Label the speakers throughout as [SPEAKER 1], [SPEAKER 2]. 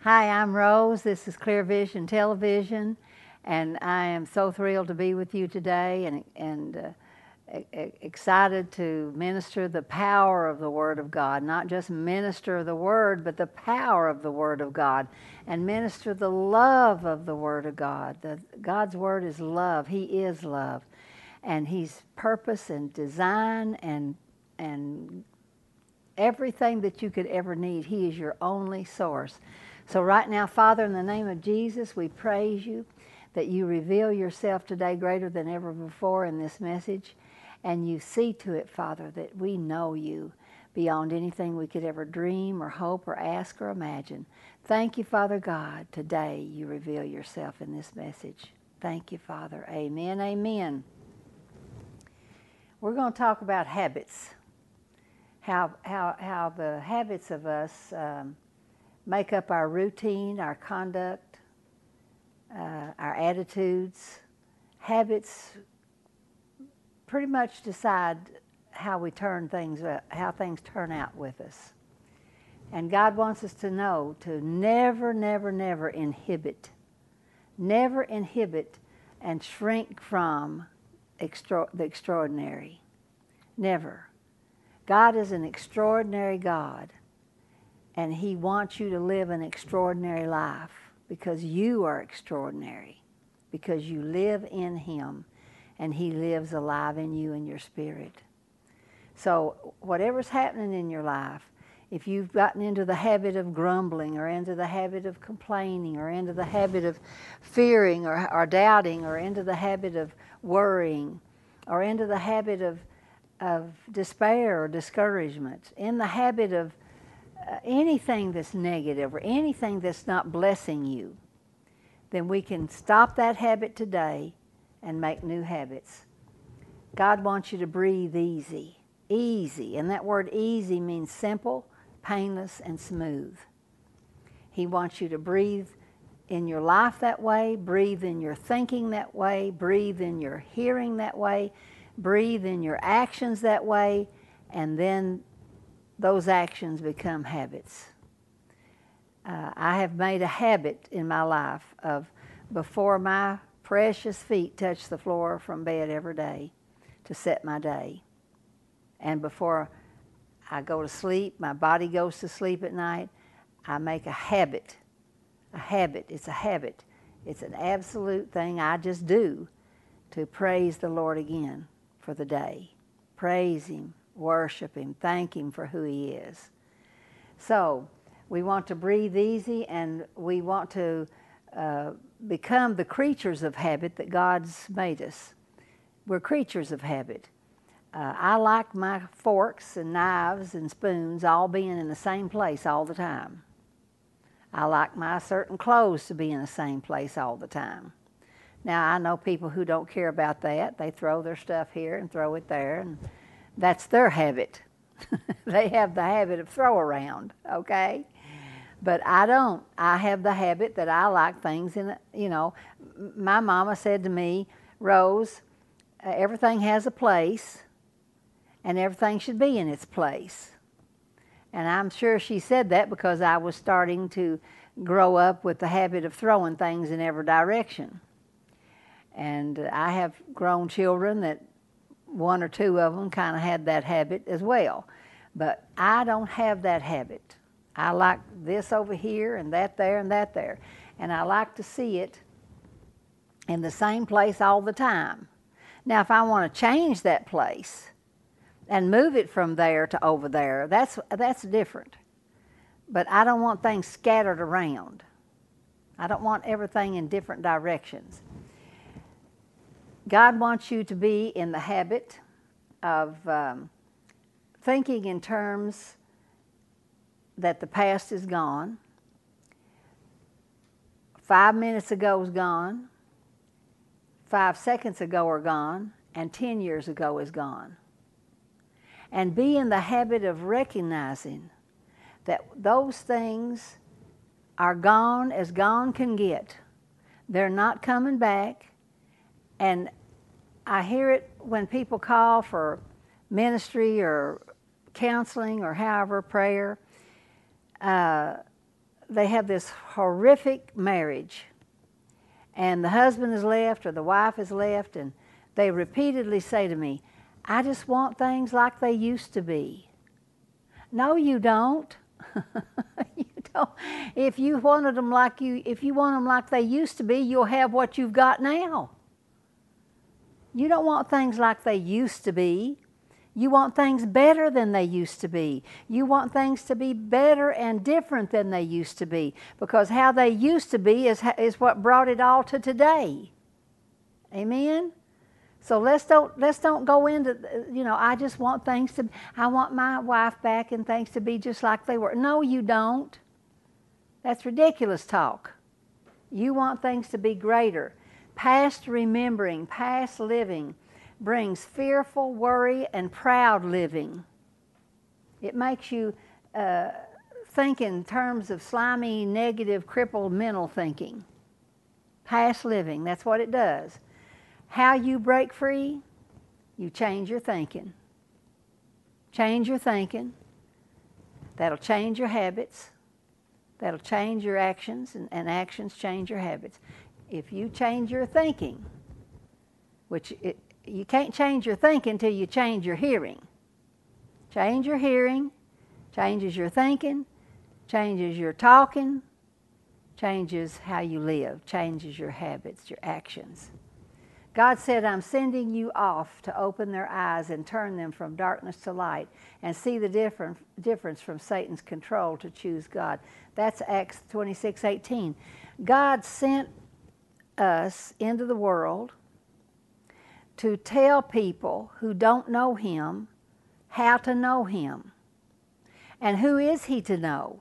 [SPEAKER 1] Hi, I'm Rose. This is Clear Vision Television, and I am so thrilled to be with you today and excited to minister the power of the Word of God. Not just minister the Word, but the power of the Word of God, and minister the love of the Word of God. God's Word is love. He is love, and He's purpose and design and everything that you could ever need. He is your only source. So right now, Father, in the name of Jesus, we praise you that you reveal yourself today greater than ever before in this message. And you see to it, Father, that we know you beyond anything we could ever dream or hope or ask or imagine. Thank you, Father God. Today you reveal yourself in this message. Thank you, Father. Amen, amen. We're going to talk about habits. How the habits of us make up our routine, our conduct, our attitudes. Habits pretty much decide how we turn things up, how things turn out with us. And God wants us to know to never, never, never inhibit and shrink from the extraordinary. Never. God is an extraordinary God, and He wants you to live an extraordinary life because you are extraordinary, because you live in Him, and He lives alive in you and your spirit. So whatever's happening in your life, if you've gotten into the habit of grumbling or into the habit of complaining or into the habit of fearing or doubting or into the habit of worrying or into the habit of despair or discouragement, in the habit of anything that's negative or anything that's not blessing you, then we can stop that habit today and make new habits. God wants you to breathe easy. Easy. And that word easy means simple, painless, and smooth. He wants you to breathe in your life that way, breathe in your thinking that way, breathe in your hearing that way, breathe in your actions that way, and then those actions become habits. I have made a habit in my life of, before my precious feet touch the floor from bed every day, to set my day. And before I go to sleep, my body goes to sleep at night, I make a habit. A habit. It's a habit. It's an absolute thing I just do to praise the Lord again for the day. Praise Him, worship Him, thank Him for who He is. So we want to breathe easy, and we want to become the creatures of habit that God's made us. We're creatures of habit. I like my forks and knives and spoons all being in the same place all the time. I like my certain clothes to be in the same place all the time. Now, I know people who don't care about that. They throw their stuff here and throw it there, and that's their habit. They have the habit of throw around, okay? But I don't. I have the habit that I like things in, my mama said to me, Rose, everything has a place, and everything should be in its place. And I'm sure she said that because I was starting to grow up with the habit of throwing things in every direction. And I have grown children that one or two of them kind of had that habit as well. But I don't have that habit. I like this over here and that there and that there. And I like to see it in the same place all the time. Now, if I want to change that place and move it from there to over there, that's different. But I don't want things scattered around. I don't want everything in different directions. God wants you to be in the habit of thinking in terms that the past is gone. 5 minutes ago is gone. 5 seconds ago are gone. And 10 years ago is gone. And be in the habit of recognizing that those things are gone as gone can get. They're not coming back. And I hear it when people call for ministry or counseling or however, prayer. they have this horrific marriage, and the husband is left or the wife is left, and they repeatedly say to me, I just want things like they used to be. No, you don't. You don't. If you want them like they used to be, you'll have what you've got now. You don't want things like they used to be. You want things better than they used to be. You want things to be better and different than they used to be, because how they used to be is what brought it all to today. Amen? So let's don't go into, I just want I want my wife back and things to be just like they were. No, you don't. That's ridiculous talk. You want things to be greater. Past remembering, past living brings fearful worry and proud living. It makes you think in terms of slimy, negative, crippled mental thinking. Past living, that's what it does. How you break free? You change your thinking. Change your thinking. That'll change your habits. That'll change your actions, and actions change your habits. If you change your thinking, you can't change your thinking until you change your hearing. Change your hearing, changes your thinking, changes your talking, changes how you live, changes your habits, your actions. God said, I'm sending you off to open their eyes and turn them from darkness to light and see the difference from Satan's control to choose God. That's Acts 26:18. God sent us into the world to tell people who don't know Him how to know Him. And who is He to know?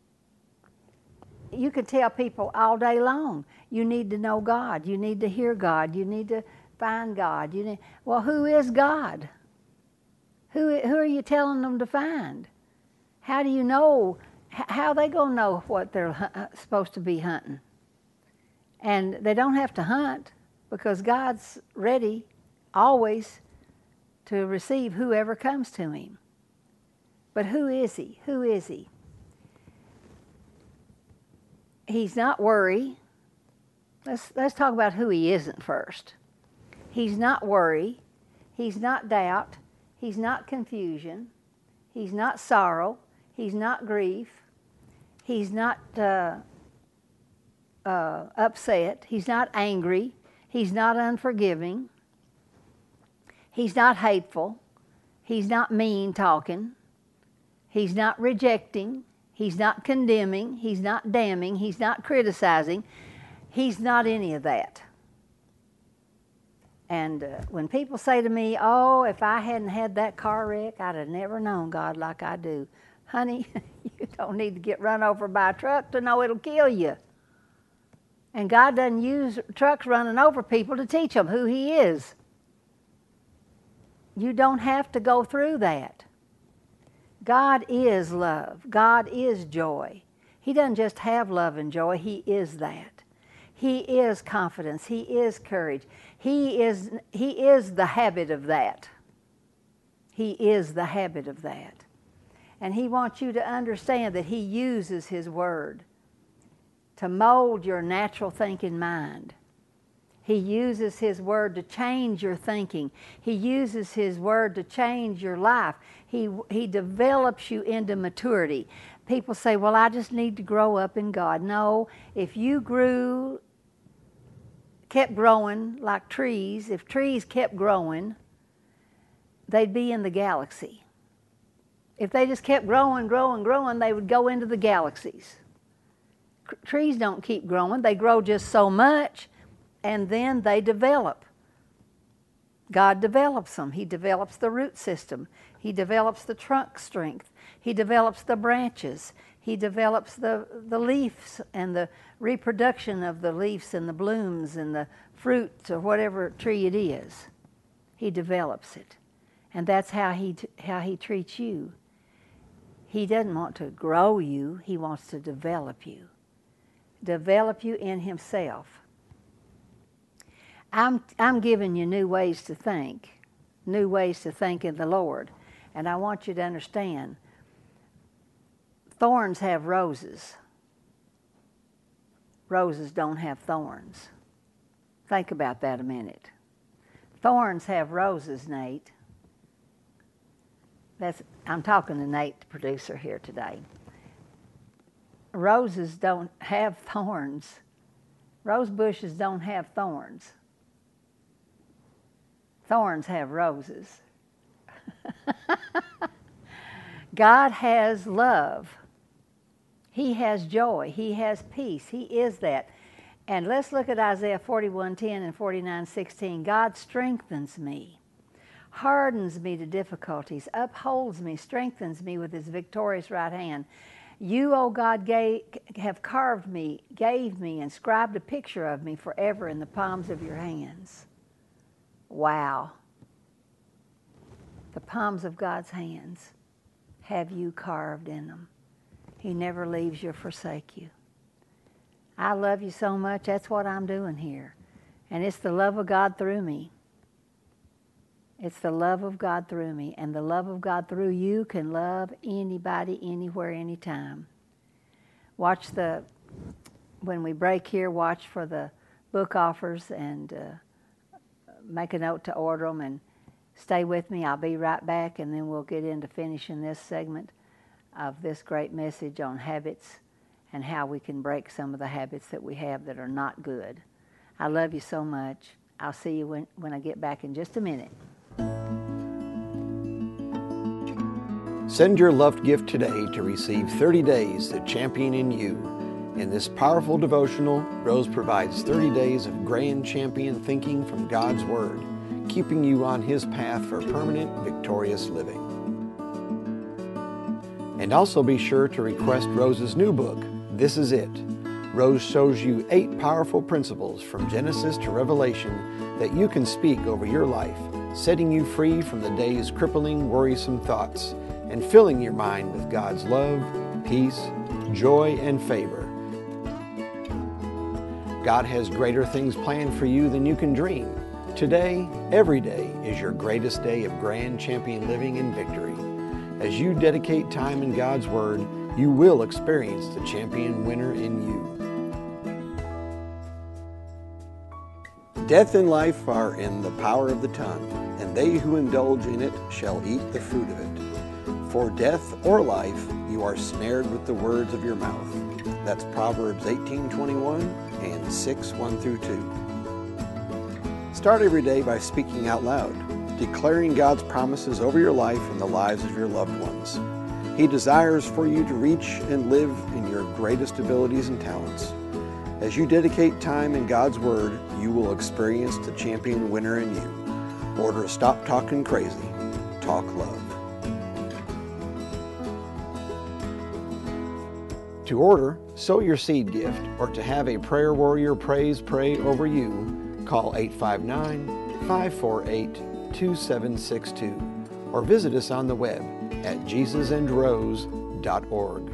[SPEAKER 1] You can tell people all day long, you need to know God, you need to hear God, you need to find God. Well, who is God? Who are you telling them to find? How do you know? How are they going to know what they're supposed to be hunting? And they don't have to hunt, because God's ready always to receive whoever comes to Him. But who is He? Who is He? He's not worry. Let's talk about who He isn't first. He's not worry. He's not doubt. He's not confusion. He's not sorrow. He's not grief. He's not upset. He's not angry. He's not unforgiving. He's not hateful. He's not mean talking. He's not rejecting. He's not condemning. He's not damning. He's not criticizing. He's not any of that. And when people say to me, oh, if I hadn't had that car wreck, I'd have never known God like I do. Honey, you don't need to get run over by a truck to know it'll kill you. And God doesn't use trucks running over people to teach them who He is. You don't have to go through that. God is love. God is joy. He doesn't just have love and joy. He is that. He is confidence. He is courage. He is the habit of that. He is the habit of that. And He wants you to understand that He uses His Word to mold your natural thinking mind. He uses His Word to change your thinking. He uses His Word to change your life. He develops you into maturity. People say, well, I just need to grow up in God. No, if you kept growing like trees, if trees kept growing, they'd be in the galaxy. If they just kept growing, they would go into the galaxies. Trees don't keep growing. They grow just so much, and then they develop. God develops them. He develops the root system. He develops the trunk strength. He develops the branches. He develops the leaves and the reproduction of the leaves and the blooms and the fruit or whatever tree it is. He develops it. And that's how he treats you. He doesn't want to grow you. He wants to develop you. Develop you in Himself. I'm giving you new ways to think in the Lord. And I want you to understand, thorns have roses. roses don't have thorns. Think about that a minute. Thorns have roses, Nate. I'm talking to Nate, the producer here today. Roses don't have thorns. Rose bushes don't have thorns. Thorns have roses. God has love. He has joy. He has peace. He is that. And let's look at Isaiah 41:10 and 49:16. God strengthens me, hardens me to difficulties, upholds me, strengthens me with his victorious right hand. You, O God, have carved me, gave me, inscribed a picture of me forever in the palms of your hands. Wow. The palms of God's hands have you carved in them. He never leaves you or forsake you. I love you so much. That's what I'm doing here. And it's the love of God through me. It's the love of God through me. And the love of God through you can love anybody, anywhere, anytime. When we break here, watch for the book offers and make a note to order them and stay with me. I'll be right back, and then we'll get into finishing this segment of this great message on habits and how we can break some of the habits that we have that are not good. I love you so much. I'll see you when I get back in just a minute.
[SPEAKER 2] Send your loved gift today to receive 30 days to champion in you. In this powerful devotional, Rose provides 30 days of grand champion thinking from God's Word, keeping you on His path for permanent, victorious living. And also be sure to request Rose's new book, This Is It. Rose shows you 8 powerful principles from Genesis to Revelation that you can speak over your life, setting you free from the day's crippling, worrisome thoughts, and filling your mind with God's love, peace, joy, and favor. God has greater things planned for you than you can dream. Today, every day, is your greatest day of grand champion living and victory. As you dedicate time in God's Word, you will experience the champion winner in you. Death and life are in the power of the tongue, and they who indulge in it shall eat the fruit of it. For death or life, you are snared with the words of your mouth. That's Proverbs 18:21 and 6:1 through 2. Start every day by speaking out loud, declaring God's promises over your life and the lives of your loved ones. He desires for you to reach and live in your greatest abilities and talents. As you dedicate time in God's Word, you will experience the champion winner in you. Order Stop Talking Crazy, Talk Love. To order, sow your seed gift, or to have a prayer warrior pray over you, call 859-548-2762 or visit us on the web at jesusandrose.org.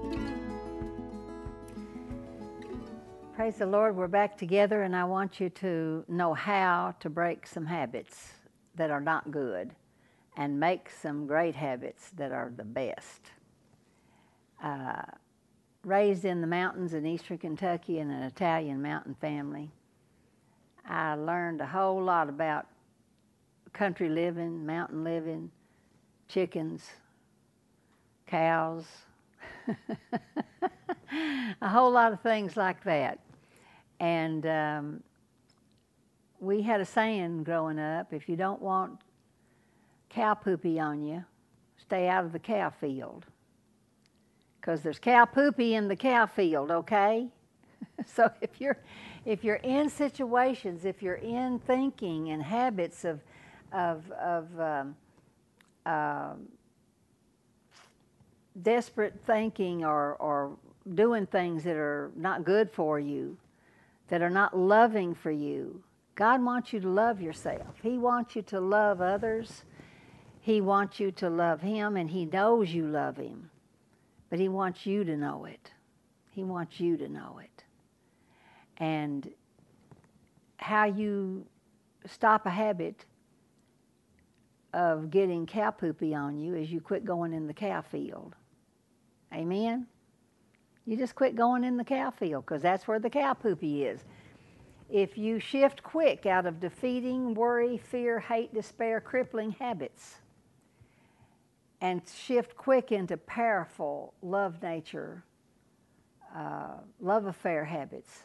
[SPEAKER 1] Praise the Lord, we're back together, and I want you to know how to break some habits that are not good and make some great habits that are the best. Raised in the mountains in eastern Kentucky in an Italian mountain family, I learned a whole lot about country living, mountain living, chickens, cows, a whole lot of things like that. And we had a saying growing up, if you don't want cow poopy on you, stay out of the cow field. Because there's cow poopy in the cow field, okay? So if you're in situations, if you're in thinking and habits of desperate thinking or doing things that are not good for you, that are not loving for you, God wants you to love yourself. He wants you to love others. He wants you to love Him, and He knows you love Him. But He wants you to know it. He wants you to know it. And how you stop a habit of getting cow poopy on you is you quit going in the cow field. Amen? You just quit going in the cow field, because that's where the cow poopy is. If you shift quick out of defeating, worry, fear, hate, despair, crippling habits, and shift quick into powerful love nature, love affair habits.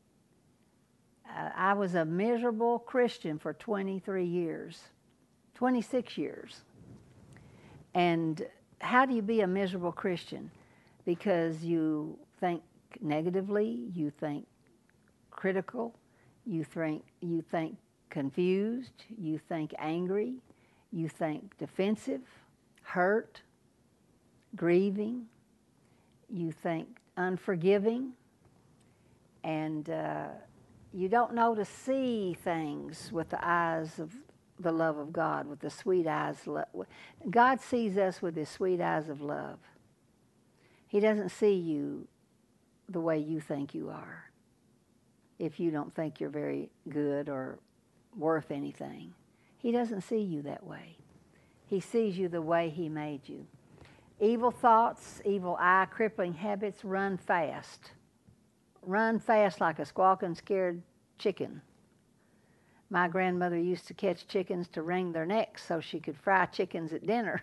[SPEAKER 1] I was a miserable Christian for 23 years, 26 years. And how do you be a miserable Christian? Because you think negatively, you think critical, you think confused, you think angry, you think defensive, hurt, grieving, you think unforgiving, and you don't know to see things with the eyes of the love of God, with the sweet eyes. God sees us with his sweet eyes of love. He doesn't see you the way you think you are, if you don't think you're very good or worth anything. He doesn't see you that way. He sees you the way he made you. Evil thoughts, evil eye, crippling habits, run fast. Run fast like a squawking, scared chicken. My grandmother used to catch chickens to wring their necks so she could fry chickens at dinner.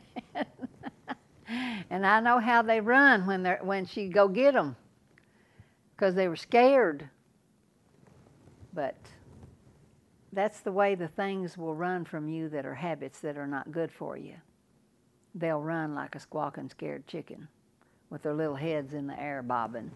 [SPEAKER 1] And I know how they run when she'd go get them, because they were scared. But that's the way the things will run from you that are habits that are not good for you. They'll run like a squawking, scared chicken with their little heads in the air bobbing.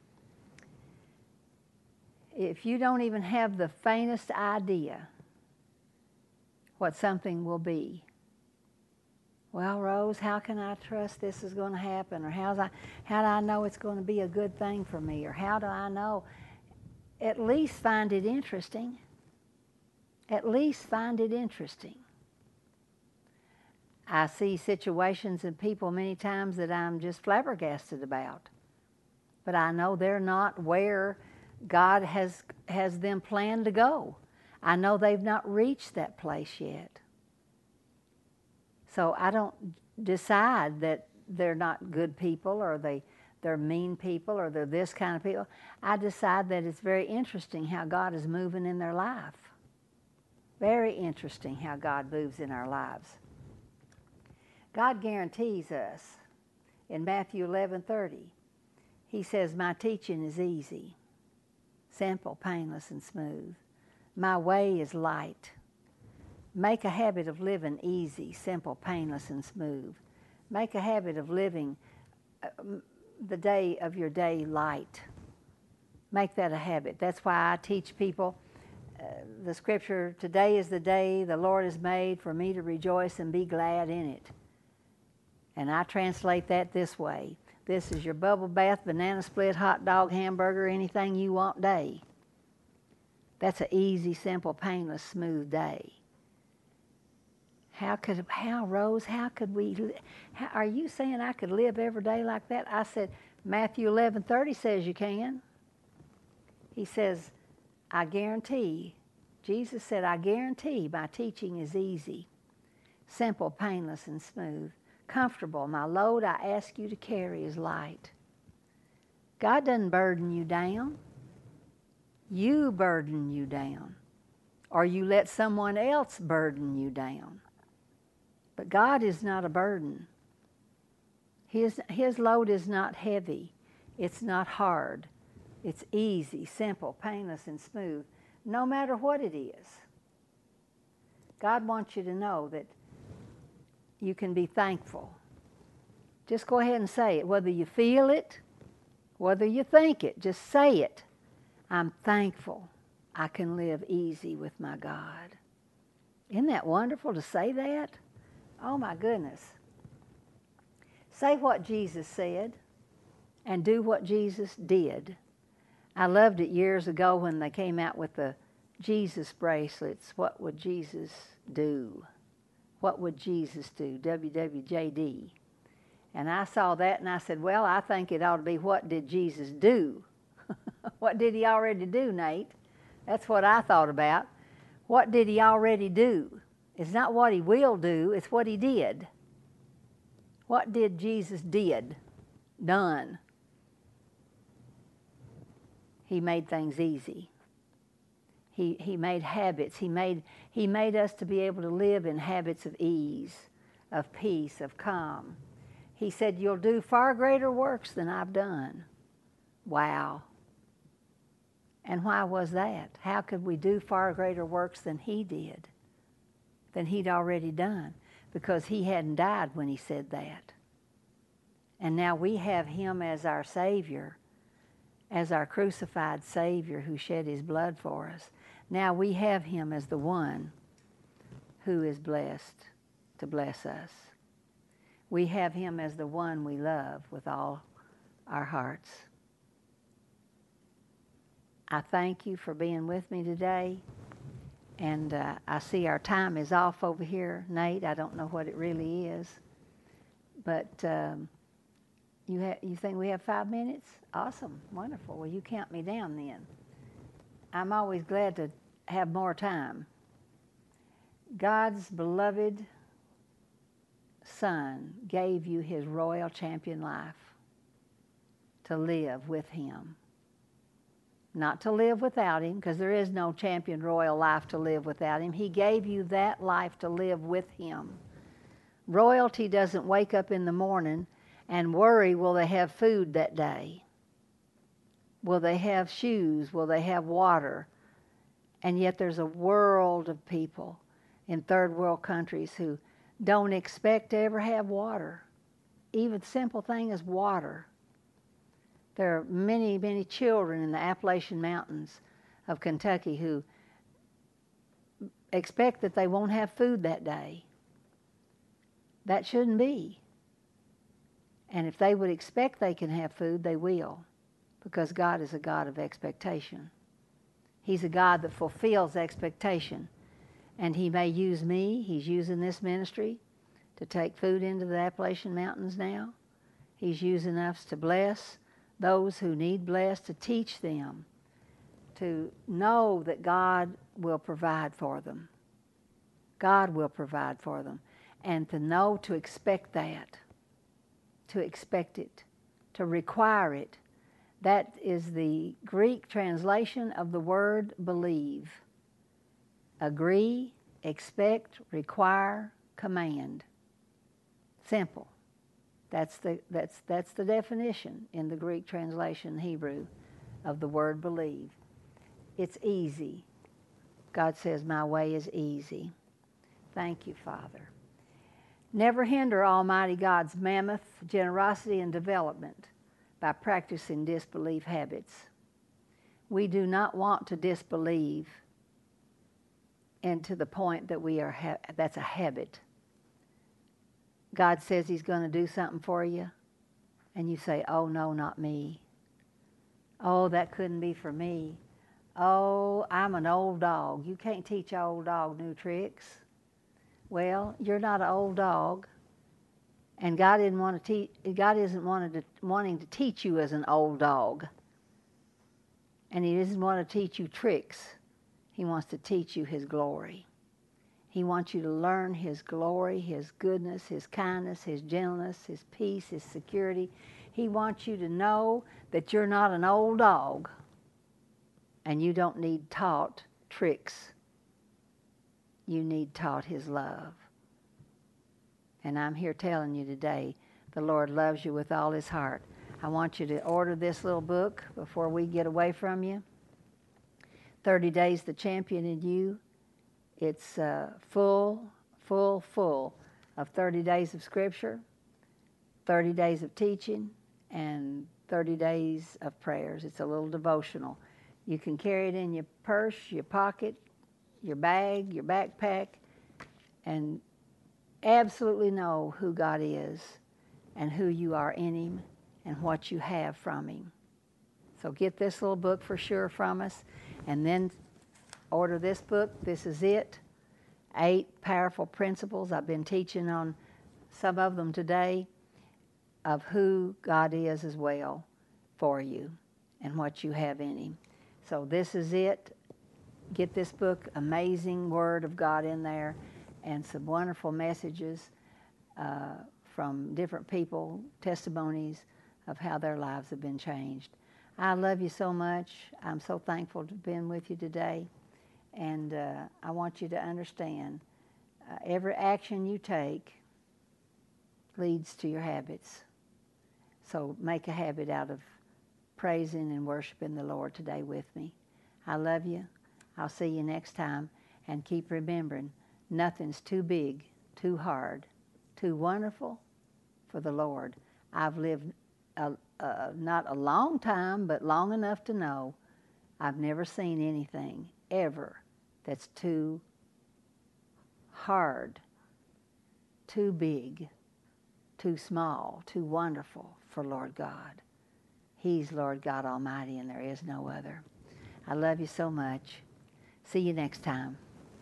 [SPEAKER 1] If you don't even have the faintest idea what something will be, well, Rose, how can I trust this is going to happen? Or how do I know it's going to be a good thing for me? Or how do I know? At least find it interesting. At least find it interesting. I see situations and people many times that I'm just flabbergasted about. But I know they're not where God has them planned to go. I know they've not reached that place yet. So I don't decide that they're not good people, or they're mean people, or they're this kind of people. I decide that it's very interesting how God is moving in their life. Very interesting how God moves in our lives. God guarantees us in Matthew 11:30. He says, my teaching is easy, simple, painless, and smooth. My way is light. Make a habit of living easy, simple, painless, and smooth. Make a habit of living the day of your day light. Make that a habit. That's why I teach people the scripture, today is the day the Lord has made for me to rejoice and be glad in it. And I translate that this way. This is your bubble bath, banana split, hot dog, hamburger, anything you want day. That's an easy, simple, painless, smooth day. Rose, are you saying I could live every day like that? I said, Matthew 11:30 says you can. He says, I guarantee, Jesus said, I guarantee my teaching is easy, simple, painless, and smooth, comfortable. My load I ask you to carry is light. God doesn't burden you down. You burden you down. Or you let someone else burden you down. But God is not a burden. His load is not heavy. It's not hard. It's easy, simple, painless, and smooth, no matter what it is. God wants you to know that you can be thankful. Just go ahead and say it. Whether you feel it, whether you think it, just say it. I'm thankful I can live easy with my God. Isn't that wonderful to say that? Oh my goodness. Say what Jesus said and do what Jesus did. I loved it years ago when they came out with the Jesus bracelets. What would Jesus do? What would Jesus do? WWJD. And I saw that and I said, well, I think it ought to be, what did Jesus do? What did he already do, Nate? That's what I thought about. What did he already do? It's not what he will do, it's what he did. What did Jesus done? He made things easy. He made habits. He made us to be able to live in habits of ease, of peace, of calm. He said, you'll do far greater works than I've done. Wow. And why was that? How could we do far greater works than he did, than he'd already done? Because he hadn't died when he said that. And now we have him as our Savior, as our crucified Savior who shed his blood for us. Now we have him as the one who is blessed to bless us. We have him as the one we love with all our hearts. I thank you for being with me today. And I see our time is off over here, Nate. I don't know what it really is. But you think we have 5 minutes? Awesome. Wonderful. Well, you count me down then. I'm always glad to have more time. God's beloved Son gave you his royal champion life to live with him. Not to live without him, because there is no champion royal life to live without him. He gave you that life to live with him. Royalty doesn't wake up in the morning and worry, will they have food that day? Will they have shoes? Will they have water? And yet there's a world of people in third world countries who don't expect to ever have water. Even the simple thing is water. There are many, many children in the Appalachian Mountains of Kentucky who expect that they won't have food that day. That shouldn't be. And if they would expect they can have food, they will, because God is a God of expectation. He's a God that fulfills expectation. And he may use me. He's using this ministry to take food into the Appalachian Mountains now. He's using us to bless those who need blessed, to teach them, to know that God will provide for them. God will provide for them. And to know, to expect that, to expect it, to require it. That is the Greek translation of the word believe. Agree, expect, require, command. Simple. That's the definition in the Greek translation, Hebrew, of the word believe. It's easy. God says, my way is easy. Thank you, Father. Never hinder Almighty God's mammoth generosity and development by practicing disbelief habits. We do not want to disbelieve and to the point that we are that's a habit. God says he's going to do something for you, and you say, oh, no, not me. Oh, that couldn't be for me. Oh, I'm an old dog. You can't teach an old dog new tricks. Well, you're not an old dog, and God isn't wanting to teach you as an old dog, and he doesn't want to teach you tricks. He wants to teach you his glory. He wants you to learn his glory, his goodness, his kindness, his gentleness, his peace, his security. He wants you to know that you're not an old dog and you don't need taught tricks. You need taught his love. And I'm here telling you today, the Lord loves you with all his heart. I want you to order this little book before we get away from you. 30 Days, the Champion in You. It's full of 30 days of Scripture, 30 days of teaching, and 30 days of prayers. It's a little devotional. You can carry it in your purse, your pocket, your bag, your backpack, and absolutely know who God is and who you are in him and what you have from him. So get this little book for sure from us, and then order this book. This is it. 8 powerful principles. I've been teaching on some of them today of who God is as well for you and what you have in him. So this is it. Get this book, amazing Word of God in there, and some wonderful messages from different people, testimonies of how their lives have been changed. I love you so much. I'm so thankful to have been with you today. And I want you to understand, every action you take leads to your habits. So make a habit out of praising and worshiping the Lord today with me. I love you. I'll see you next time. And keep remembering, nothing's too big, too hard, too wonderful for the Lord. I've lived not a long time, but long enough to know I've never seen anything ever that's too hard, too big, too small, too wonderful for Lord God. He's Lord God Almighty, and there is no other. I love you so much. See you next time.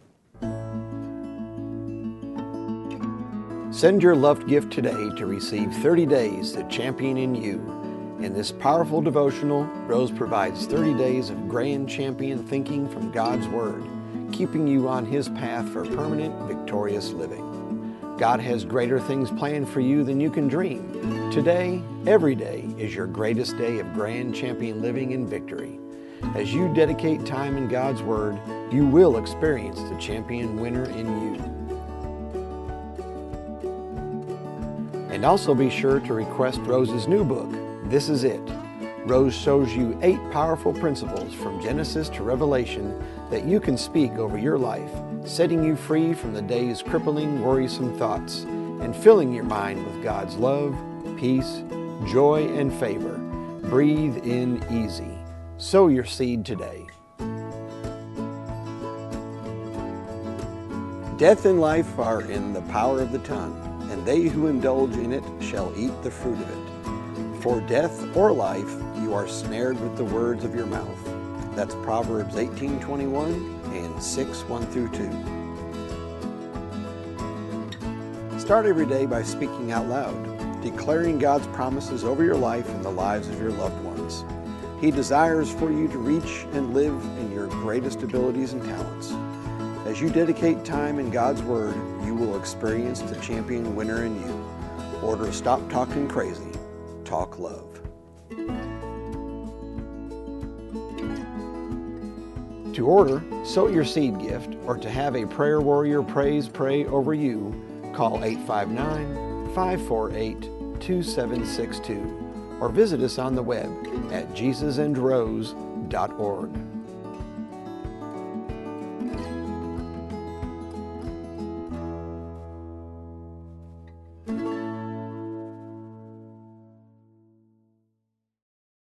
[SPEAKER 2] Send your loved gift today to receive 30 days to champion in you. In this powerful devotional, Rose provides 30 days of grand champion thinking from God's Word, keeping you on His path for permanent, victorious living. God has greater things planned for you than you can dream. Today, every day, is your greatest day of grand champion living in victory. As you dedicate time in God's Word, you will experience the champion winner in you. And also be sure to request Rose's new book, This Is It. Rose shows you 8 powerful principles from Genesis to Revelation that you can speak over your life, setting you free from the day's crippling, worrisome thoughts, and filling your mind with God's love, peace, joy, and favor. Breathe in easy. Sow your seed today. Death and life are in the power of the tongue, and they who indulge in it shall eat the fruit of it. For death or life, you are snared with the words of your mouth. That's Proverbs 18:21 and 6:1 through 2. Start every day by speaking out loud, declaring God's promises over your life and the lives of your loved ones. He desires for you to reach and live in your greatest abilities and talents. As you dedicate time in God's Word, you will experience the champion winner in you. Order Stop Talking Crazy. Talk Love. To order, sow your seed gift, or to have a prayer warrior pray over you, call 859-548-2762 or visit us on the web at jesusandrose.org.